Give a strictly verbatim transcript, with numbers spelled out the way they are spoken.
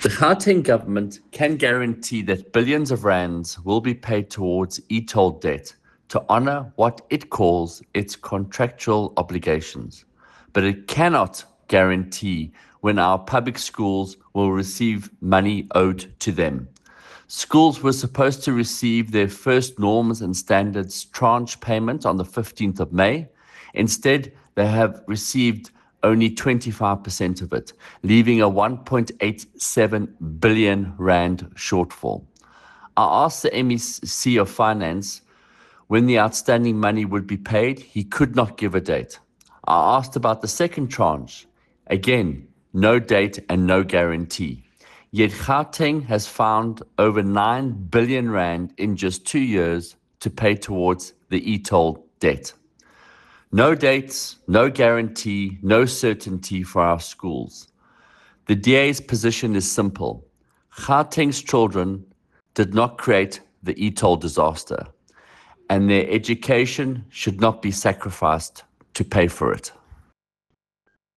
The Gauteng government can guarantee that billions of rands will be paid towards e-toll debt to honour what it calls its contractual obligations. But it cannot guarantee when our public schools will receive money owed to them. Schools were supposed to receive their first norms and standards tranche payment on the fifteenth of May. Instead, they have received only twenty-five percent of it, leaving a one point eight seven billion rand shortfall. I asked the M E C of Finance when the outstanding money would be paid. He could not give a date. I asked about the second tranche. Again, no date and no guarantee. Yet Gauteng has found over nine billion rand in just two years to pay towards the e-toll debt. No dates, no guarantee, no certainty for our schools. The D A's position is simple. Gauteng's children did not create the e-toll disaster, and their education should not be sacrificed to pay for it.